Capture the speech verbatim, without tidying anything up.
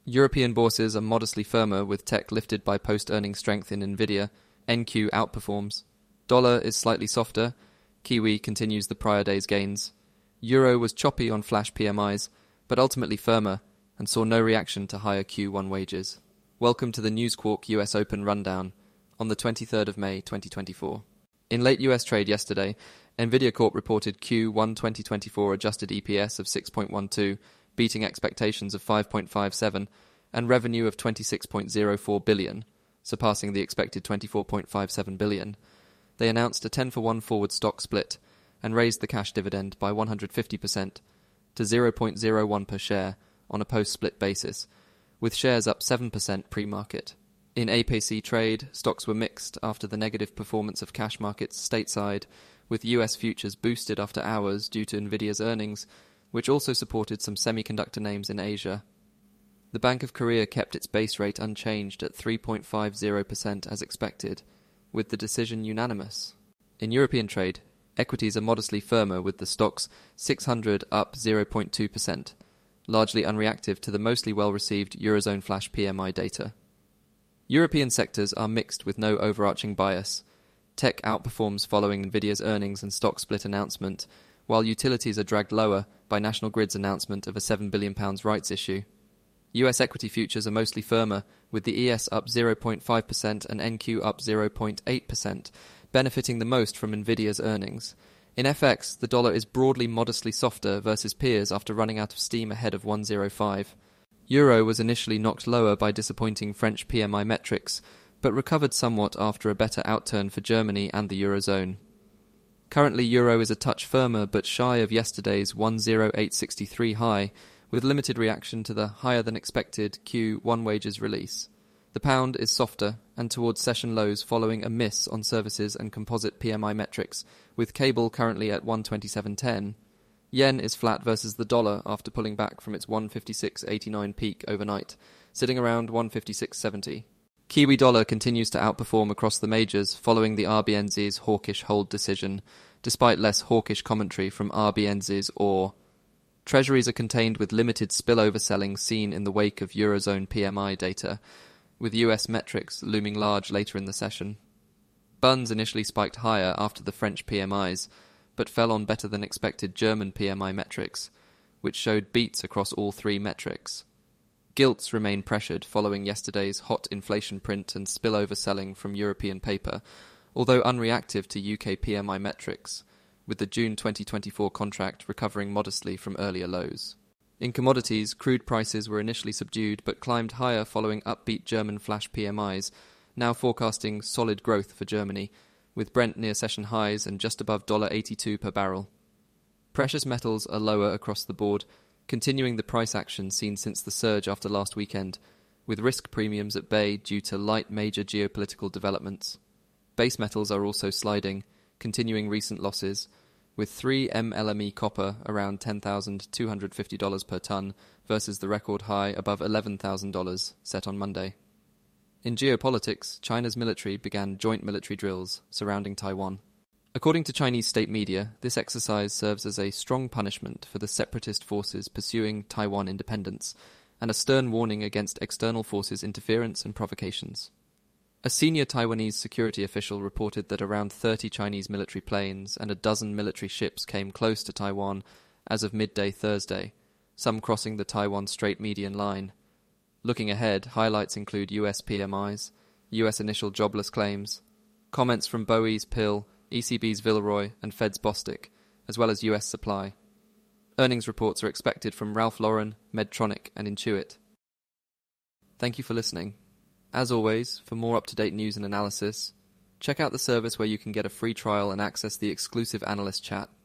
European bourses are modestly firmer with tech lifted by post-earnings strength in Nvidia. N Q outperforms. Dollar is slightly softer. Kiwi continues the prior day's gains. Euro was choppy on flash P M Is, but ultimately firmer and saw no reaction to higher Q one wages. Welcome to the News Quark U S Open Rundown on the twenty-third of May twenty twenty-four. In late U S trade yesterday, Nvidia Corp reported Q one twenty twenty-four adjusted E P S of six point one two, beating expectations of five point five seven, and revenue of twenty-six point zero four billion, surpassing the expected twenty-four point five seven billion. They announced a ten for one forward stock split and raised the cash dividend by one hundred fifty percent to zero point zero one per share on a post-split basis, with shares up seven percent pre-market. In A P C trade, stocks were mixed after the negative performance of cash markets stateside, with U S futures boosted after hours due to Nvidia's earnings, which also supported some semiconductor names in Asia. The Bank of Korea kept its base rate unchanged at three point five zero percent as expected, with the decision unanimous. In European trade, equities are modestly firmer with the Stoxx six hundred up zero point two percent, largely unreactive to the mostly well-received Eurozone flash P M I data. European sectors are mixed with no overarching bias. Tech outperforms following Nvidia's earnings and stock split announcement, while utilities are dragged lower by National Grid's announcement of a seven billion pounds rights issue. U S equity futures are mostly firmer, with the E S up zero point five percent and N Q up zero point eight percent, benefiting the most from Nvidia's earnings. In F X, the dollar is broadly modestly softer versus peers after running out of steam ahead of one oh five. Euro was initially knocked lower by disappointing French P M I metrics, but recovered somewhat after a better outturn for Germany and the Eurozone. Currently, Euro is a touch firmer but shy of yesterday's one oh eight sixty-three high, with limited reaction to the higher-than-expected Q one wages release. The pound is softer and towards session lows following a miss on services and composite P M I metrics, with cable currently at one twenty-seven ten. Yen is flat versus the dollar after pulling back from its one fifty-six eighty-nine peak overnight, sitting around one fifty-six seventy. Kiwi dollar continues to outperform across the majors following the R B N Z's hawkish hold decision, despite less hawkish commentary from R B N Z's ore. Treasuries are contained with limited spillover selling seen in the wake of Eurozone P M I data, with U S metrics looming large later in the session. Bunds initially spiked higher after the French P M Is, but fell on better-than-expected German P M I metrics, which showed beats across all three metrics. Gilts remain pressured following yesterday's hot inflation print and spillover selling from European paper, although unreactive to U K P M I metrics, with the June twenty twenty-four contract recovering modestly from earlier lows. In commodities, crude prices were initially subdued but climbed higher following upbeat German flash P M Is, now forecasting solid growth for Germany, with Brent near session highs and just above one dollar eighty-two per barrel. Precious metals are lower across the board, continuing the price action seen since the surge after last weekend, with risk premiums at bay due to light major geopolitical developments. Base metals are also sliding, continuing recent losses, with three M L M E copper around ten thousand two hundred fifty dollars per tonne versus the record high above eleven thousand dollars set on Monday. In geopolitics, China's military began joint military drills surrounding Taiwan. According to Chinese state media, this exercise serves as a strong punishment for the separatist forces pursuing Taiwan independence, and a stern warning against external forces' interference and provocations. A senior Taiwanese security official reported that around thirty Chinese military planes and a dozen military ships came close to Taiwan as of midday Thursday, some crossing the Taiwan Strait median line. Looking ahead, highlights include U S P M Is, U S initial jobless claims, comments from Bowie's Pill, E C B's Villeroy and Fed's Bostic, as well as U S supply. Earnings reports are expected from Ralph Lauren, Medtronic and Intuit. Thank you for listening. As always, for more up-to-date news and analysis, check out the service where you can get a free trial and access the exclusive analyst chat.